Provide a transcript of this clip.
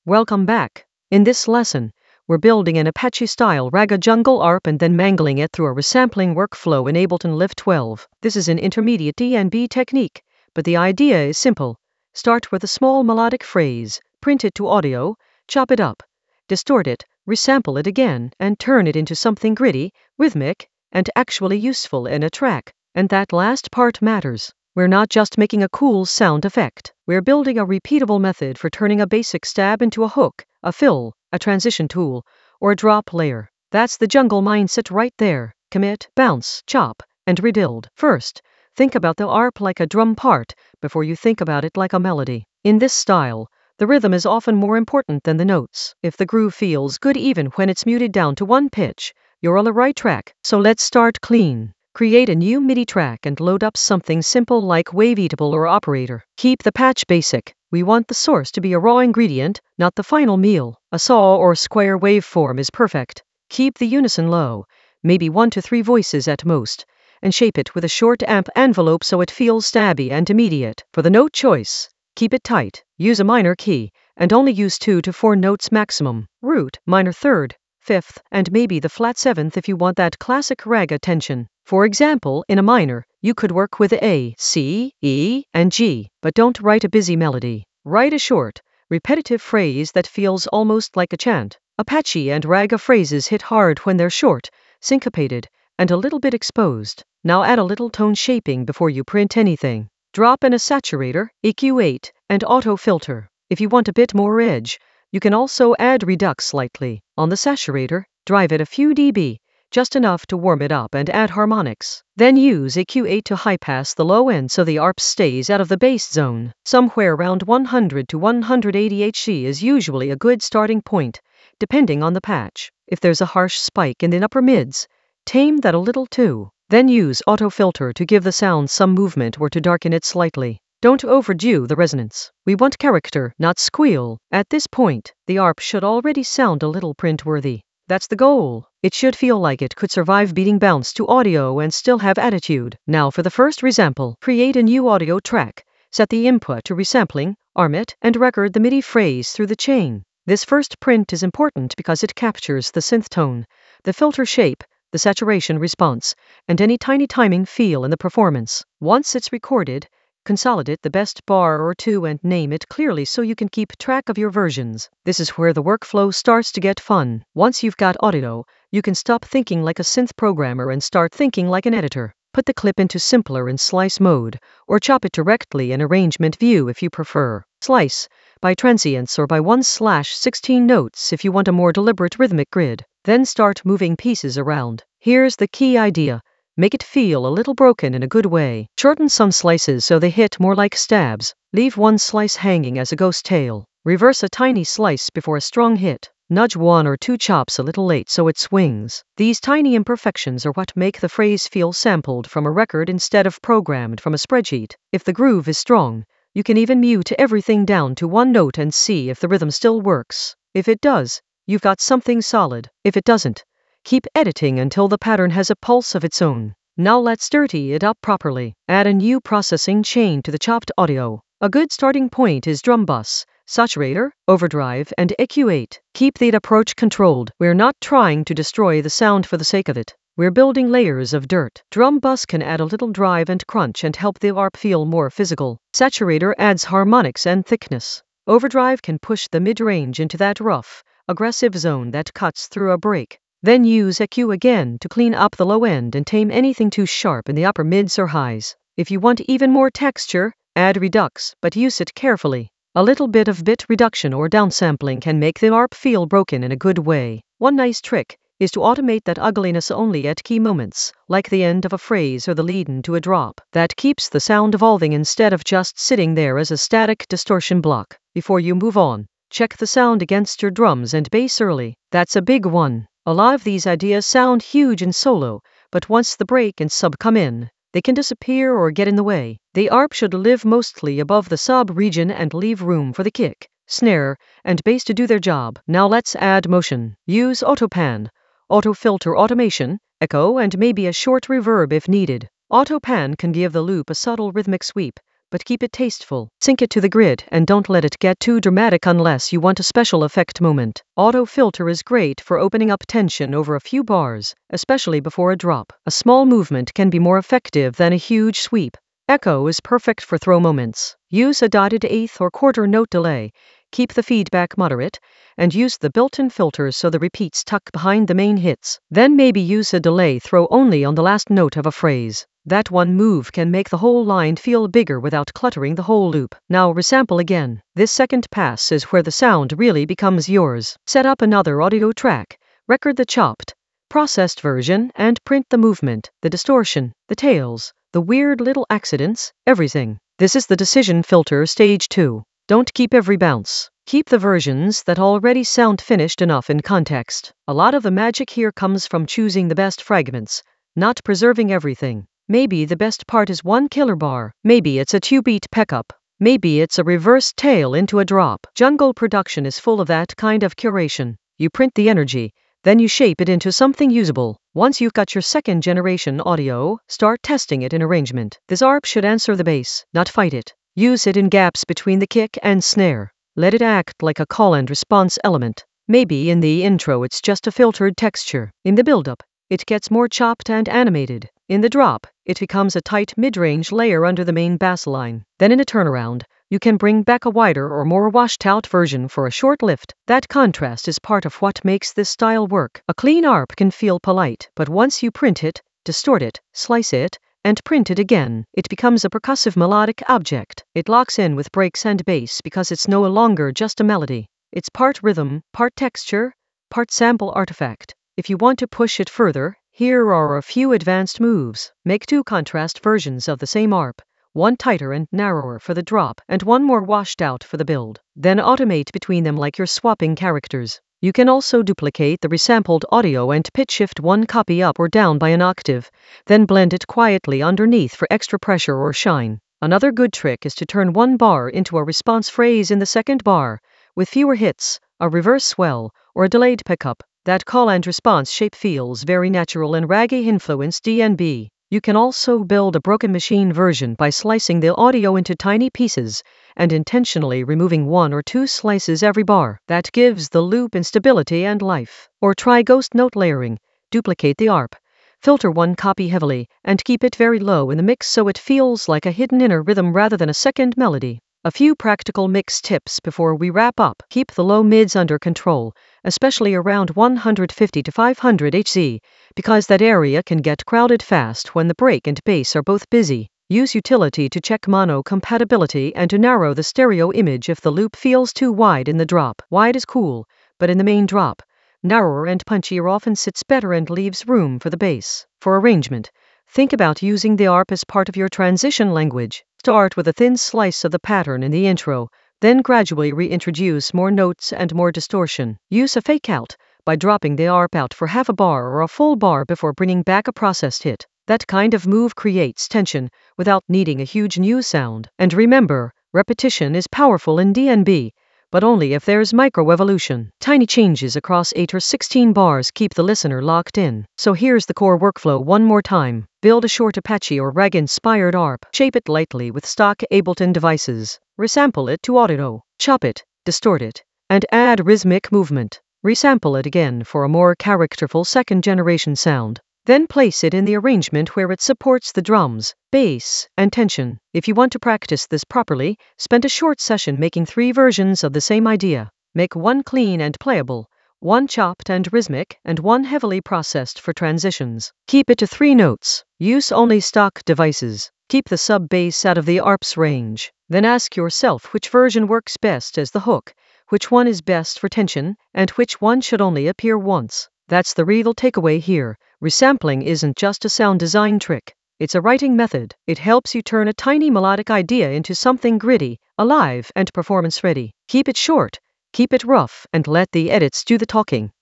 Welcome back. In this lesson, we're building an Apache-style Raga jungle ARP and then mangling it through a resampling workflow in Ableton Lift 12. This is an intermediate D&B technique, but the idea is simple. Start with a small melodic phrase, print it to audio, chop it up, distort it, resample it again, and turn it into something gritty, rhythmic, and actually useful in a track. And that last part matters. We're not just making a cool sound effect. We're building a repeatable method for turning a basic stab into a hook, a fill, a transition tool, or a drop layer. That's the jungle mindset right there. Commit, bounce, chop, and rebuild. First, think about the ARP like a drum part before you think about it like a melody. In this style, the rhythm is often more important than the notes. If the groove feels good even when it's muted down to one pitch, you're on the right track. So let's start clean. Create a new MIDI track and load up something simple like Waveatable or Operator. Keep the patch basic. We want the source to be a raw ingredient, not the final meal. A saw or square waveform is perfect. Keep the unison low, maybe 1 to 3 voices at most, and shape it with a short amp envelope so it feels stabby and immediate. For the note choice, keep it tight. Use a minor key, and only use 2 to 4 notes maximum. Root, minor third, fifth, and maybe the flat seventh if you want that classic raga tension. For example, in a minor, you could work with A, C, E, and G, but don't write a busy melody. Write a short, repetitive phrase that feels almost like a chant. Apache and raga phrases hit hard when they're short, syncopated, and a little bit exposed. Now add a little tone shaping before you print anything. Drop in a saturator, EQ8, and auto filter. If you want a bit more edge, you can also add redux slightly. On the saturator, drive it a few dB, just enough to warm it up and add harmonics. Then use EQ8 to high-pass the low end so the ARP stays out of the bass zone. Somewhere around 100 to 180 Hz is usually a good starting point, depending on the patch. If there's a harsh spike in the upper mids, tame that a little too. Then use auto filter to give the sound some movement or to darken it slightly. Don't overdo the resonance. We want character, not squeal. At this point, the ARP should already sound a little print-worthy. That's the goal. It should feel like it could survive beating bounce to audio and still have attitude. Now for the first resample, create a new audio track, set the input to resampling, arm it, and record the MIDI phrase through the chain. This first print is important because it captures the synth tone, the filter shape, the saturation response, and any tiny timing feel in the performance. Once it's recorded, consolidate the best bar or two and name it clearly so you can keep track of your versions. This is where the workflow starts to get fun. Once you've got audio, you can stop thinking like a synth programmer and start thinking like an editor. Put the clip into simpler in slice mode, or chop it directly in arrangement view if you prefer. Slice by transients or by 1/16 notes if you want a more deliberate rhythmic grid. Then start moving pieces around. Here's the key idea. Make it feel a little broken in a good way. Shorten some slices so they hit more like stabs. Leave one slice hanging as a ghost tail. Reverse a tiny slice before a strong hit. Nudge 1 or 2 chops a little late so it swings. These tiny imperfections are what make the phrase feel sampled from a record instead of programmed from a spreadsheet. If the groove is strong, you can even mute everything down to one note and see if the rhythm still works. If it does, you've got something solid. If it doesn't, keep editing until the pattern has a pulse of its own. Now let's dirty it up properly. Add a new processing chain to the chopped audio. A good starting point is drum bus, saturator, overdrive, and EQ8. Keep the approach controlled. We're not trying to destroy the sound for the sake of it. We're building layers of dirt. Drum bus can add a little drive and crunch and help the ARP feel more physical. Saturator adds harmonics and thickness. Overdrive can push the mid-range into that rough, aggressive zone that cuts through a break. Then use EQ again to clean up the low end and tame anything too sharp in the upper mids or highs. If you want even more texture, add redux, but use it carefully. A little bit of bit reduction or downsampling can make the ARP feel broken in a good way. One nice trick is to automate that ugliness only at key moments, like the end of a phrase or the lead-in to a drop. That keeps the sound evolving instead of just sitting there as a static distortion block. Before you move on, check the sound against your drums and bass early. That's a big one. A lot of these ideas sound huge in solo, but once the break and sub come in, they can disappear or get in the way. The ARP should live mostly above the sub region and leave room for the kick, snare, and bass to do their job. Now let's add motion. Use AutoPan, auto filter automation, echo, and maybe a short reverb if needed. AutoPan can give the loop a subtle rhythmic sweep, but keep it tasteful. Sync it to the grid and don't let it get too dramatic unless you want a special effect moment. Auto filter is great for opening up tension over a few bars, especially before a drop. A small movement can be more effective than a huge sweep. Echo is perfect for throw moments. Use a dotted eighth or quarter note delay. Keep the feedback moderate, and use the built-in filters so the repeats tuck behind the main hits. Then maybe use a delay throw only on the last note of a phrase. That one move can make the whole line feel bigger without cluttering the whole loop. Now resample again. This second pass is where the sound really becomes yours. Set up another audio track, record the chopped, processed version, and print the movement, the distortion, the tails, the weird little accidents, everything. This is the decision filter stage 2. Don't keep every bounce. Keep the versions that already sound finished enough in context. A lot of the magic here comes from choosing the best fragments, not preserving everything. Maybe the best part is one killer bar. Maybe it's a 2-beat pickup. Maybe it's a reverse tail into a drop. Jungle production is full of that kind of curation. You print the energy, then you shape it into something usable. Once you've got your second generation audio, start testing it in arrangement. This ARP should answer the bass, not fight it. Use it in gaps between the kick and snare. Let it act like a call and response element. Maybe in the intro it's just a filtered texture. In the build-up, it gets more chopped and animated. In the drop, it becomes a tight mid-range layer under the main bass line. Then in a turnaround, you can bring back a wider or more washed-out version for a short lift. That contrast is part of what makes this style work. A clean ARP can feel polite, but once you print it, distort it, slice it, and print it again, it becomes a percussive melodic object. It locks in with breaks and bass because it's no longer just a melody. It's part rhythm, part texture, part sample artifact. If you want to push it further, here are a few advanced moves. Make 2 contrast versions of the same ARP, one tighter and narrower for the drop, and one more washed out for the build. Then automate between them like you're swapping characters. You can also duplicate the resampled audio and pitch shift one copy up or down by an octave, then blend it quietly underneath for extra pressure or shine. Another good trick is to turn one bar into a response phrase in the second bar, with fewer hits, a reverse swell, or a delayed pickup. That call and response shape feels very natural and reggae-influenced D&B. You can also build a broken machine version by slicing the audio into tiny pieces and intentionally removing 1 or 2 slices every bar. That gives the loop instability and life. Or try ghost note layering. Duplicate the ARP, filter one copy heavily, and keep it very low in the mix so it feels like a hidden inner rhythm rather than a second melody. A few practical mix tips before we wrap up. Keep the low mids under control, especially around 150 to 500 Hz, because that area can get crowded fast when the break and bass are both busy. Use utility to check mono compatibility and to narrow the stereo image if the loop feels too wide in the drop. Wide is cool, but in the main drop, narrower and punchier often sits better and leaves room for the bass. For arrangement, think about using the ARP as part of your transition language. Start with a thin slice of the pattern in the intro, then gradually reintroduce more notes and more distortion. Use a fake out by dropping the ARP out for half a bar or a full bar before bringing back a processed hit. That kind of move creates tension without needing a huge new sound. And remember, repetition is powerful in D&B, but only if there's microevolution. Tiny changes across 8 or 16 bars keep the listener locked in. So here's the core workflow one more time. Build a short Apache or RAG-inspired ARP. Shape it lightly with stock Ableton devices. Resample it to audio. Chop it, distort it, and add rhythmic movement. Resample it again for a more characterful second-generation sound. Then place it in the arrangement where it supports the drums, bass, and tension. If you want to practice this properly, spend a short session making 3 versions of the same idea. Make one clean and playable, one chopped and rhythmic, and one heavily processed for transitions. Keep it to 3 notes. Use only stock devices. Keep the sub-bass out of the ARP's range. Then ask yourself which version works best as the hook, which one is best for tension, and which one should only appear once. That's the real takeaway here. Resampling isn't just a sound design trick. It's a writing method. It helps you turn a tiny melodic idea into something gritty, alive, and performance-ready. Keep it short, keep it rough, and let the edits do the talking.